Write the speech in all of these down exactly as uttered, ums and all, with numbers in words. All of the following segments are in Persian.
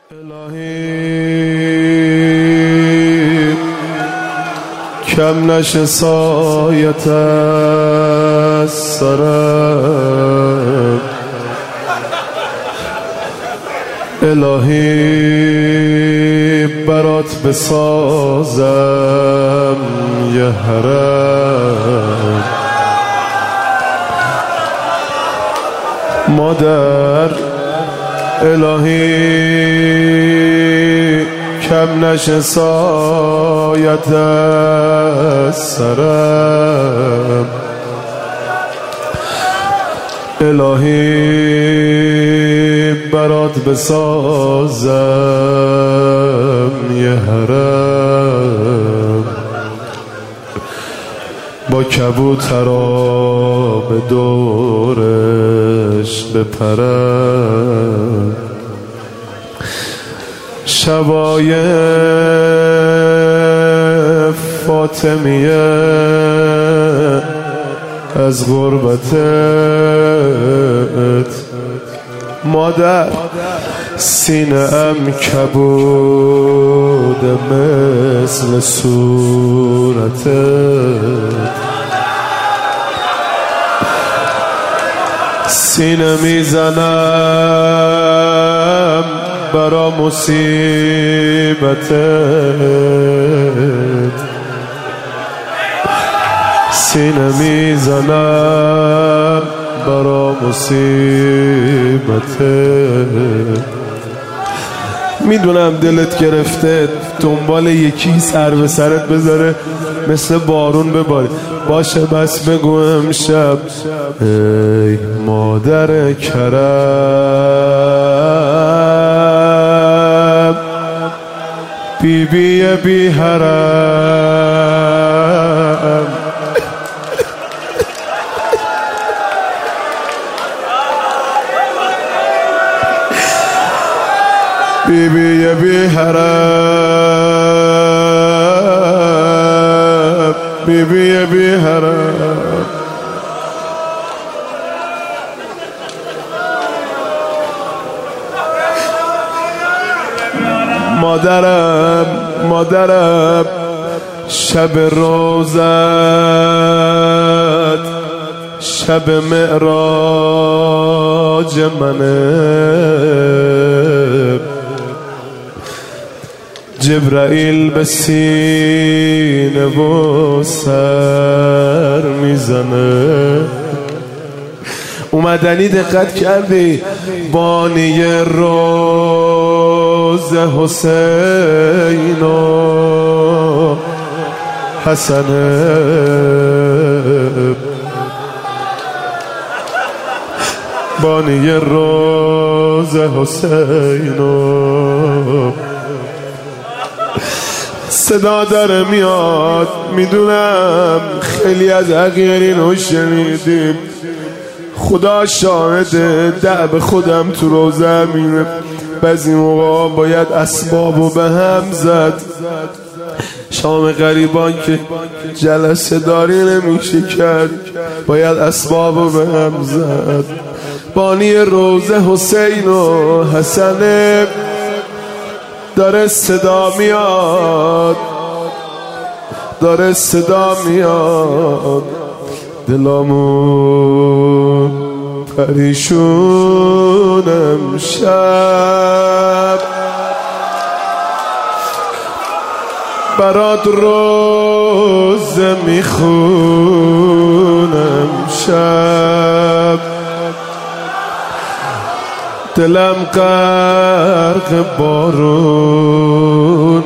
الهی کم نشه سایت از سرم، الهی برات بسازم یه حرم. مادر الهی کم نشه سایت از سرم، الهی برات بسازم یه حرم. با کبوترا به دورش بپرم، شبای فاطمیه از غربتت. مادر سینه ام کبود مثل صورتت، سینه میزنم برا مصیبتت، سینه میزنم برا مصیبتت. میدونم دلت گرفته دنبال یکی سر به سرت بذاره مثل بارون بباره. باشه بس بگو امشب ای مادر کرم، بی بی بی حرم، بی بی بی حرم، بی بی بی حرم. مادرم مادرم شب روزت شب معراج منه، جبرائیل به سینه و سر میزنه. اومدنی دقت کردی بانی روز حسین و حسنه، بانی روز حسین و صدا داره میاد. میدونم خیلی از حقیقین رو شنیدیم، خدا شاهده دعب خودم تو روزه همینه. بعضی موقع باید اسبابو به هم زد، شام غریبان که جلسه داری نمیشه کرد، باید اسبابو به هم زد. بانی روزه حسین و حسنه داره صدا میاد، داره صدا میاد. دلامون پریشونم شب، برات روز میخونم شب، دلم غرق بارون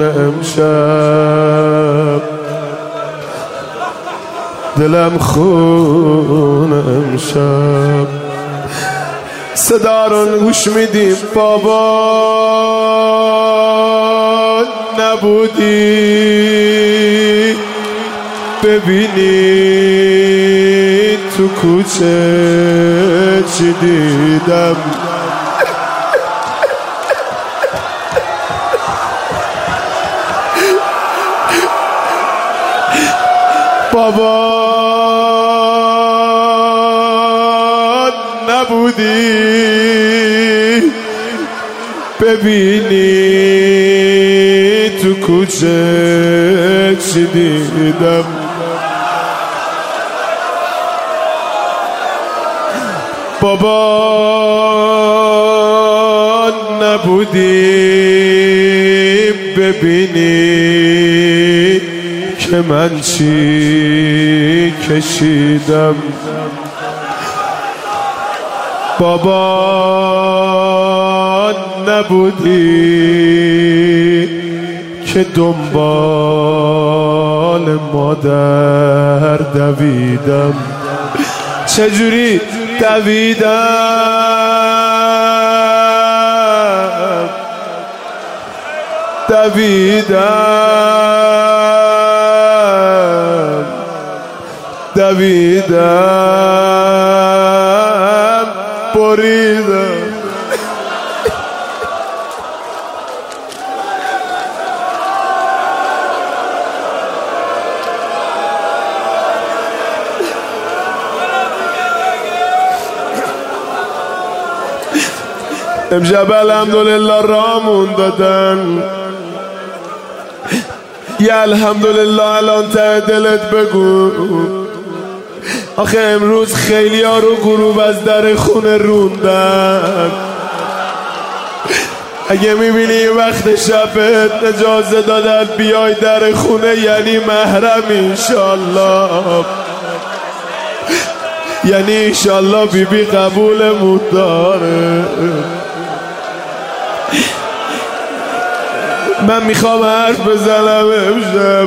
امشب، دلم خون امشب. صدا رو گوش میدیم بابا نبودی ببینی تو کوچه چی دیدم. بابا نبودی ببینی تو کوچه چی دیدم. بابا نبودی ببینی که من چی کشیدم. بابا نبودی که دنبال مادر دویدم. چجوری دویدم دویدم دویدم بریدم. امشب الحمدلله رامون دادن. یه الحمدلله الان ته دلت بگو. آخه امروز خیلی ها رو غروب از در خونه روندن. اگه میبینی وقت شبت اجازه دادن بیای در خونه یعنی محرم انشالله، یعنی انشالله بی بی قبولمون داره. من میخوام حرف بزنم امشب.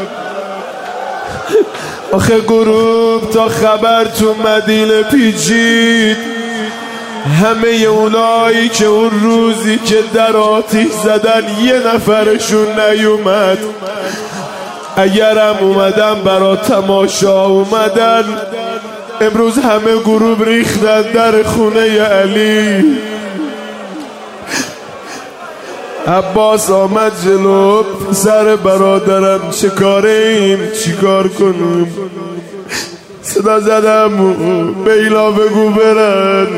آخه غروب تا خبر تو مدینه پیچید، همه اونایی که اون روزی که در آتیش زدن یه نفرشون نیومد، اگرم اومدن برا تماشا اومدن، امروز همه غروب ریختن در خونه علی. عباس آمد جلو، سر برادرم چه کاریم چی کار کنیم؟ صدا زدم بیلا بگو برن.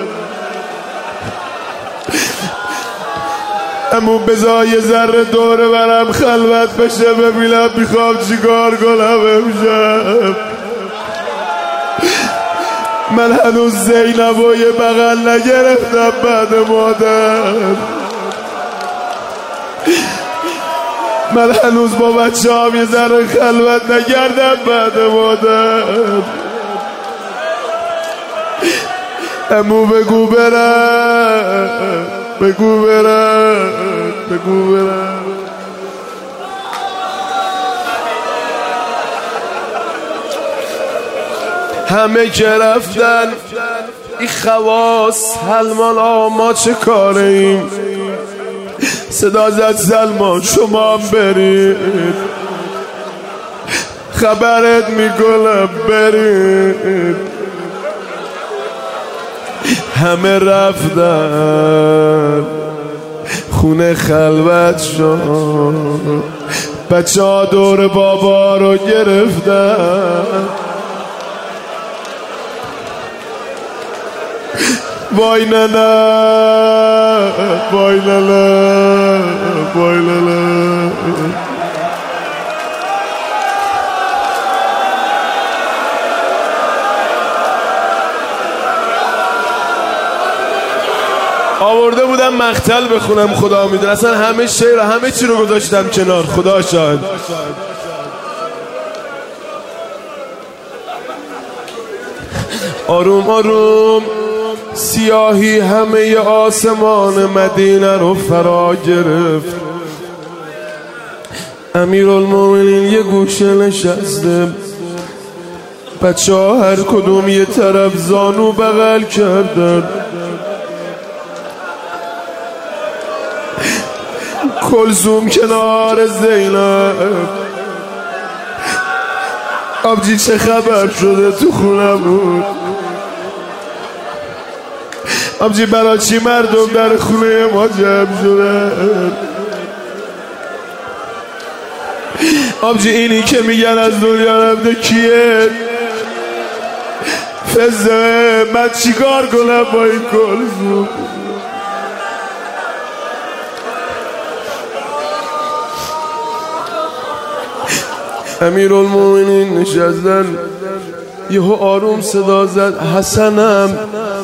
امو بذار یه ذره دوره برم خلوت بشه ببینم میخوام چی کار کنم امشب. من هنوز زینب و یه بغل نگرفتم بعد مادر. من هنوز با بچه هم یه ذره خلوت نگردم بعد مادر. امو بگو برم بگو برم بگو برم. همه که رفتن این خواص حلمالا ما چه کاریم؟ صدا زد سلمان شما هم برید، خبرت میکنم برید. همه رفتن خونه خلوت شد، بچه ها دور بابا رو گرفتن. وای نه نه وای نه نه وای نه نه. آورده بودم مقتل بخونم، خدا میدونه اصلا همه شعر همه چی رو گذاشتم کنار، خدا شاهد. آروم آروم سیاهی همه آسمان مدینه رو فرا گرفت. امیرالمومنین یه گوشه نشسته، بچه ها هر کدوم یه طرف زانو بغل کردن. کلثوم کنار زینب. آبجی چه خبر شده تو خونه بود؟ آبجی برای چی مردم در خونه ما جمع شده؟ آبجی اینی که میگن از دنیا رفته کیه؟ فزه من چی کار کنم با این کلثوم؟ امیرالمومنین نشستن، یهو آروم صدا زد حسنم،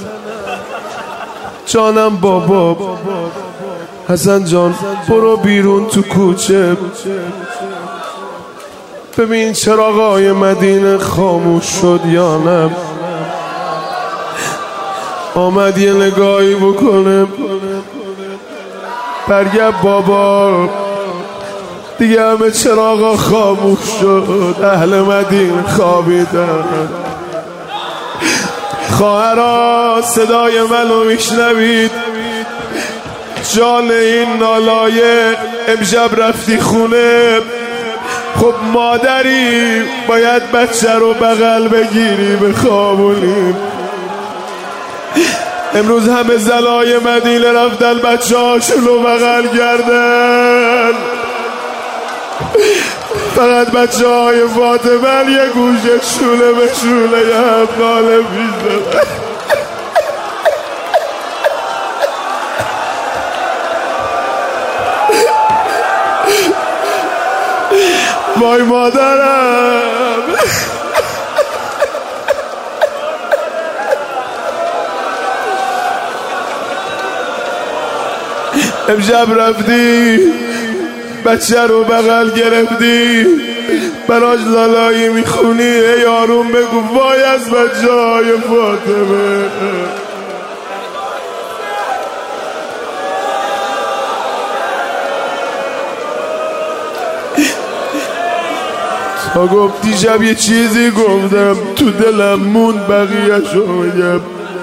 جانم بابا. حسن جان برو بیرون تو کوچه، ببین چراغای مدینه خاموش شد یا نه. آمد یه نگاهی بکنه، برگرد بابا، دیگه همه چراغا خاموش شد، اهل مدینه خوابیدن. خواهرا صدای منو میشنوید؟ جان این نالایه امشب رفتی خونه، خب مادری باید بچه رو بغل بگیری بخوابونیم. امروز همه زلای مدینه رفتن بچه هاشون رو بغل کردن، فقط بچه های فاطمه یه گوشه شوله به شوله یه همقاله میزدن. وای مادرم. امشب رفتی بچه رو بغل گرفتی، براش لالایی میخونی، ای آروم بگو وای از بچه های فاطمه. تا گفت دیشب یه چیزی گفتم تو دلم موند، بقیه شو میگم.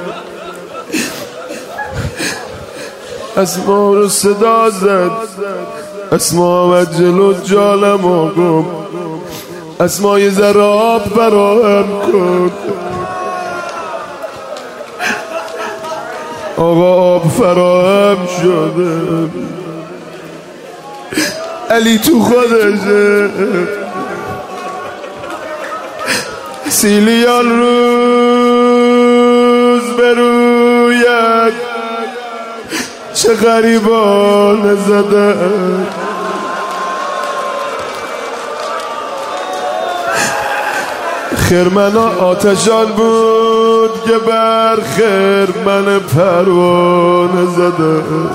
اسما رو صدا زد، اسما آمد جلو جانم آقام، اسما یه ذره آب فراهم کن. آقا آب فراهم شده، علی تو خودشه. سیلیان روز بروید چه غریبان زدن، خرمنا آتشان بود که بر خرمن پروانه زدن.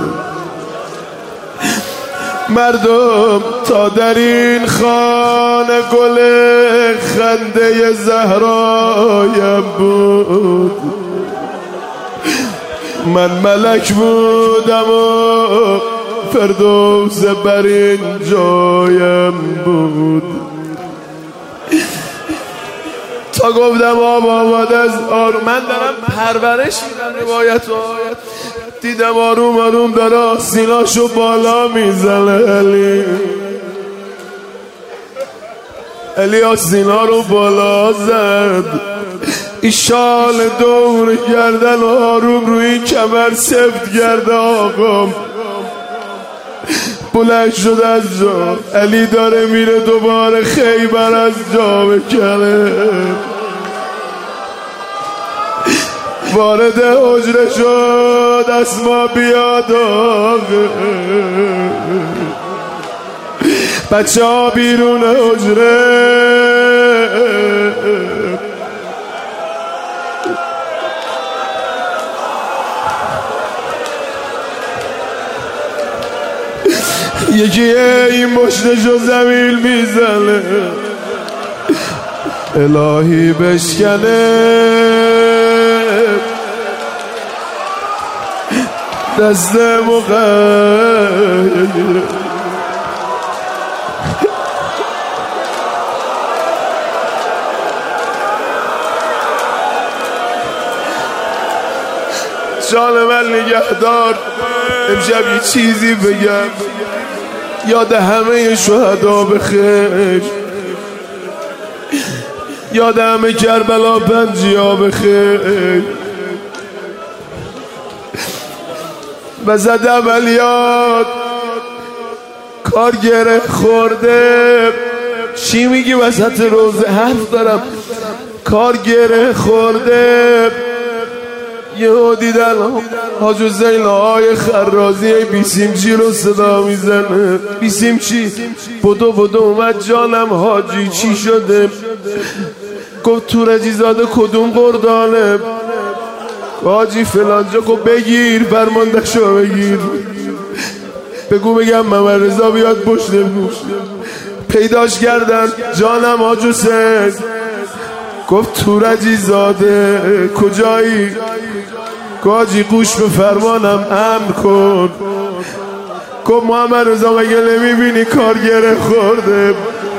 مردم تا در این خانه گل خنده زهرایم بود، من ملک بودم و فردوس بر این جایم بود. تا گفتم آب آماده از آروم، من دارم پرورش میدم روایت رو، دیدم آروم آروم داره آسیناشو بالا میزنه. علی علی آسینا رو بالا زد، این شال دور گردن آروم روی کمر سفت کرده. آقام بلند شد از جا، علی داره میره دوباره خیبر از جا بکنه. وارد حجره شد، اسما بیاد آقا، بچه ها بیرون حجره. یکی این مشتشو زمین میزنه، الهی بشکنه دست مغیر. جان من نگهدار، امشب یه چیزی بگم، یاد همه شهدا بخیر، یاد همه کربلا پنجیا بخیر. وسط عملیات کار گره خورده. چی میگی وسط روزه؟ حرف دارم. کار گره خورده، یه دیدن حاج حسین های خرازی بیسیم چی رو صدا میزنه. بیسیم چی؟ بدو بدو اومد جانم حاجی چی شده؟ گفت تورجی زاده کدوم قردانه؟ حاجی فلانجا گفت بگیر فرمانده شو بگیر، بگو بگم محمد رضا بیاد پشت گوش. پیداش کردن جانم حاج حسین. گفت تورجی زاده کجایی؟ حاجی گوش به فرمانم امر کن. گفت محمد رضا مگه نمیبینی کار گره خورده؟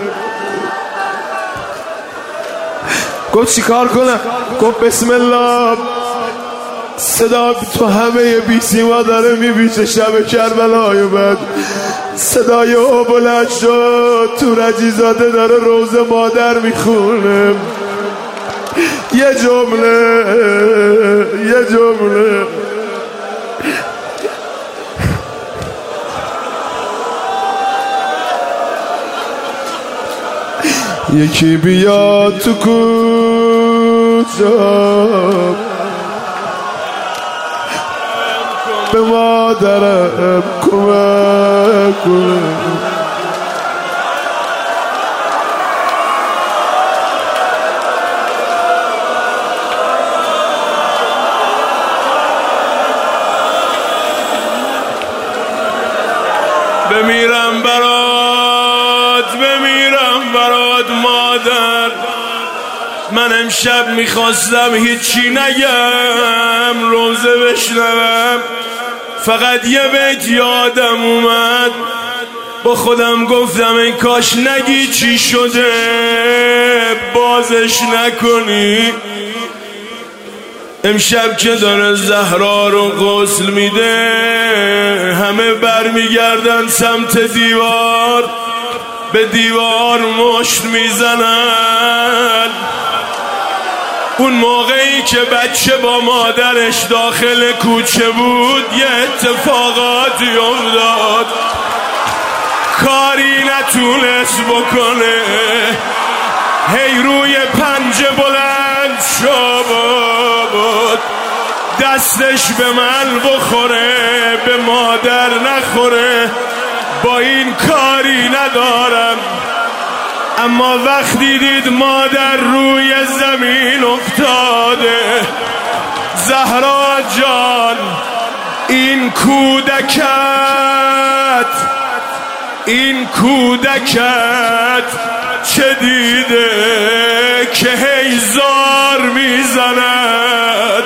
گفت چی کار کنم؟ گفت بسم الله. صدا تو همه بیسیما داره میبیشه شب کربلای بعد. صدای او بلند شد، تورجی زاده داره روز مادر میخونه. یه جمله یه جمله یکی بیاد تو کوچه به مادرم کمک کنه. بمیرم برات بمیرم برات مادر. من امشب میخواستم هیچی نگم، روزه بشنوم، فقط یه بیت یادم اومد. با خودم گفتم این کاش نگی چی شده، بازش نکنی. امشب که داره زهرا رو غسل میده، همه برمیگردن سمت دیوار، به دیوار مشت میزنن. اون موقعی که بچه با مادرش داخل کوچه بود یه اتفاقاتی افتاد، کاری نتونست بکنه. هی روی پنجه بلند شد، دستش به من بخوره به مادر نخوره، با این کاری ندارم. اما وقتی دید مادر روی زمین افتاده، زهرا جان این کودکت این کودکت چه دیده که هی زار میزند،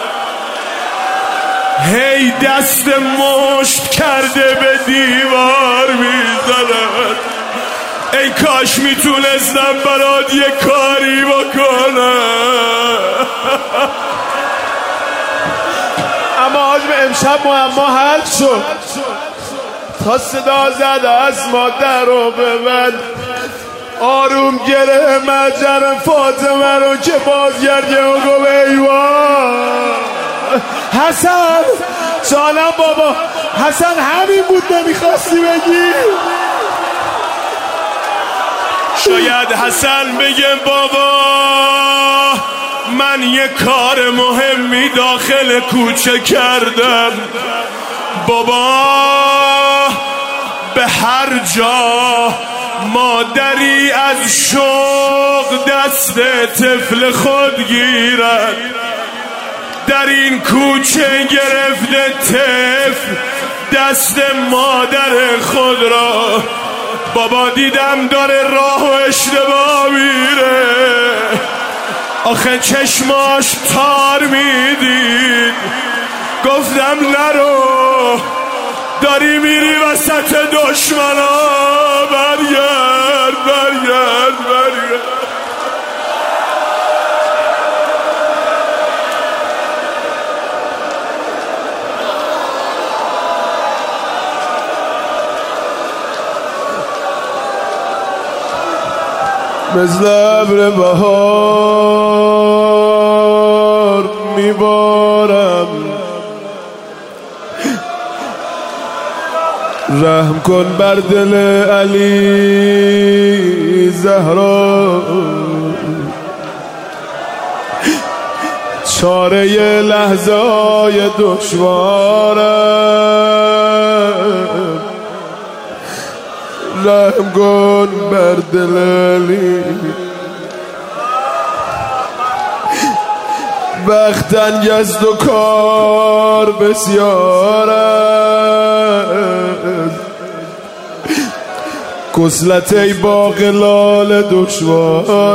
هی دست مشت کرده به دیوار میزند. ای کاش میتونستم برات یه کاری بکنم. اما حاج به امشب معما حل شد. تا صدا زد از مادر رو به من، آروم گره مجر فاطمه رو که بازگرده و گفت ایوان حسن جانم بابا. حسن همین بود نمیخواستی بگی؟ شاید حسن بگه بابا من یه کار مهمی داخل کوچه کردم، بابا به هر جا مادری از شوق دست طفل خود گیرد، در این کوچه گرفته طفل دست مادر خود را. بابا دیدم داره راه و اشتباه میره، آخه چشماش تار میدید. گفتم نرو، داری میری وسط دشمنا، برگرد برگرد برگرد. مثل ابر بهار میبارم، رحم کن بر دل علی زهرا. چاره لحظه های دشوارم، رحم کن بر دل علی. وقت انگست و کار بسیار است، کسلت ای باقلال دشوار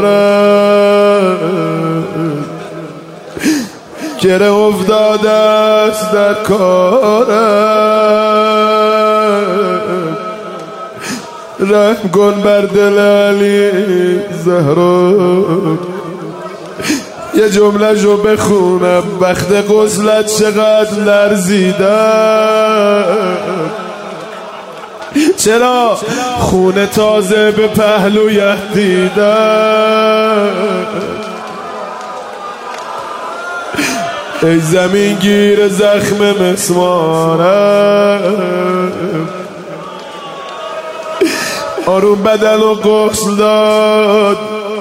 است. گره افتاده است در کارم، رحم کن بر دل علی زهرا. یه جمله شو بخونم، وقت غسلت چقدر لرزیدم، چرا خون تازه به پهلویت دیدم. ای زمین گیر زخم مسمارم، آروم بدن و غسل داد،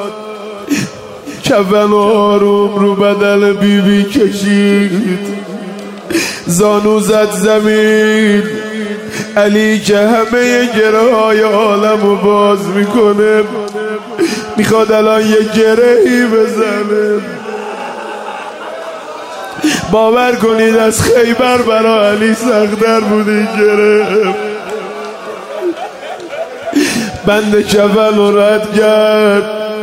کفن و آروم رو بدن بی بی کشید، زانو زد زمین. علی که همه گره های عالم رو باز میکنه، میخواد الان یه گرهی بزنه. باور کنید از خیبر برا علی سخت‌تر بود این گره. بند کفن رو رد کرد،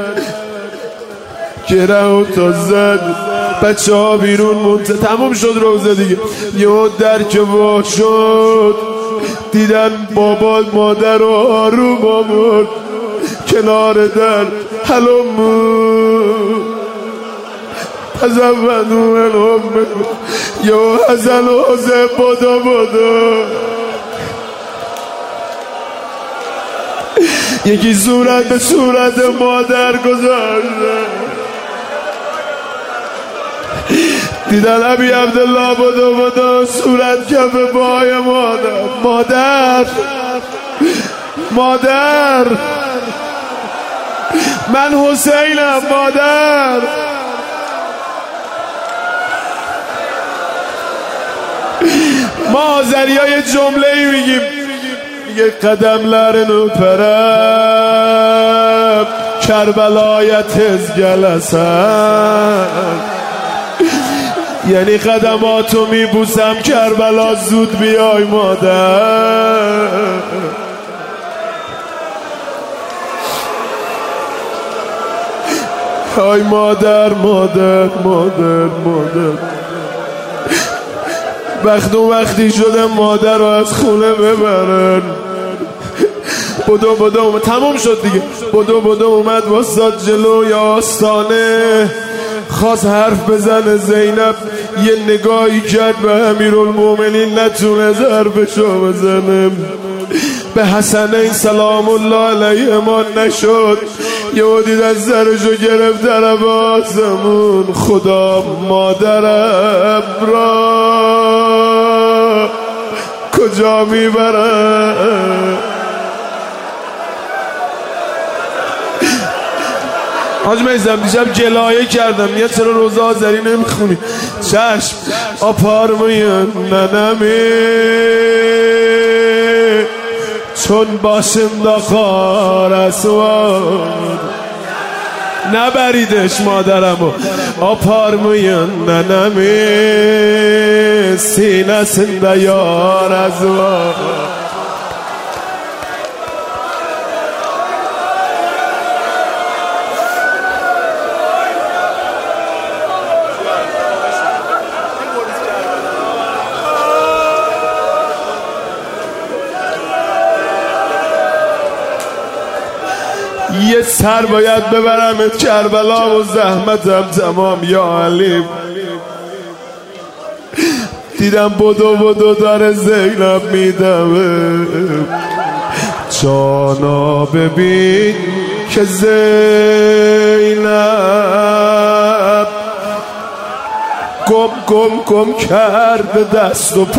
گره و تا زد، بچه ها بیرون مونده، تموم شد روزه دیگه. یه در که وا شد، دیدن بابا مادر رو آروم آورد کنار در. هلومو تزودو الامه یا هزل و حزه بدا بدا. یکی صورت به صورت مادر گذاشته، دیدن ابی عبدالله بدا بدا صورت کف بای مادر. مادر مادر من حسینم مادر. ما آذری ها یه جمله ای میگیم، میگه قدم لرنو پرم کربلایت از گلسم، یعنی قدماتو میبوسم کربلا زود بیای مادر. های مادر مادر مادر مادر. وقت و وقتی شده مادر رو از خونه ببرن. بدو بدو اومد، تموم شد دیگه. بدو بدو اومد واساد جلوی آستانه، خواست حرف بزنه. زینب یه نگاهی کرد به امیرالمومنین، نتونه ظرفشو بزنه. به حسنین سلام الله علیه امان نشد. یه دید از زرشو گرفت طرف آسمون. خدا مادرم را کجا میبره؟ حاج میزم دیشب گلایه کردم، یه چرا روز آذری نمیخونی؟ چشم آپارموین ننمی چون باشم داخار اسوان. نبریدش مادرمو آپارموین ننمی سینه سنده یار ازوان. یه سر باید ببرمت کربلا و زحمتم تمام یا علی. دیدم بدو بدو داره زینب میدمه. جانا ببین که زینب گم گم گم کرده دست و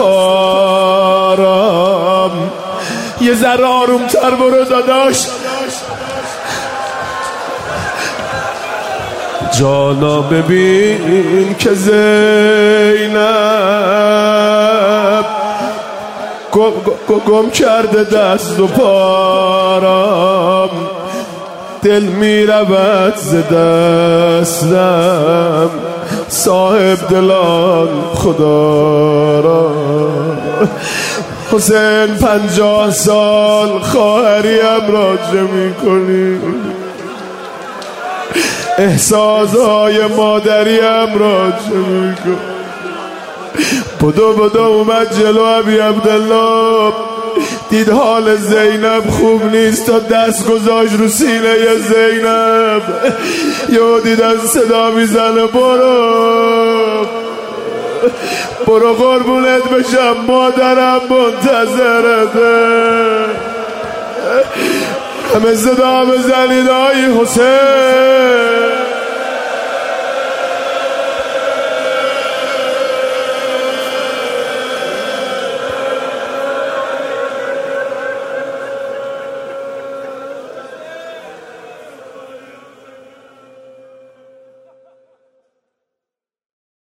پارم. یه ذره آروم تر برو داداش. جانا ببین که زینب گم کرده دست و پارم، دل می رود ز دستم، صاحب دلان خدا را. حسین پنجاه سال خواهریم را جمع کنی، احساسهای مادریم را جمع کن. بدو بدو اومد جلو ابی عبدالله، دید حال زینب خوب نیست، تا دست گذاشت رو سینه زینب. یه دیدن صدا میزنه برو برو قربونت بشم، مادرم منتظرته. همه صدا بزنید آی حسین.